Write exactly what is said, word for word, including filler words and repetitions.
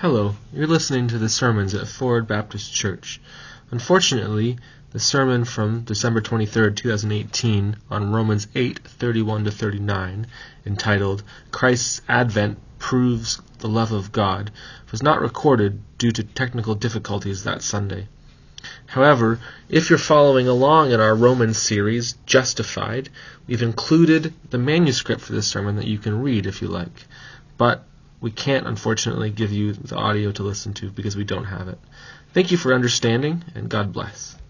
Hello, you're listening to the sermons at Forward Baptist Church. Unfortunately, the sermon from December twenty-third, twenty eighteen on Romans eight, thirty-one to thirty-nine, entitled Christ's Advent Proves the Love of God, was not recorded due to technical difficulties that Sunday. However, if you're following along in our Romans series, Justified, we've included the manuscript for this sermon that you can read if you like. But we can't, unfortunately, give you the audio to listen to because we don't have it. Thank you for understanding, and God bless.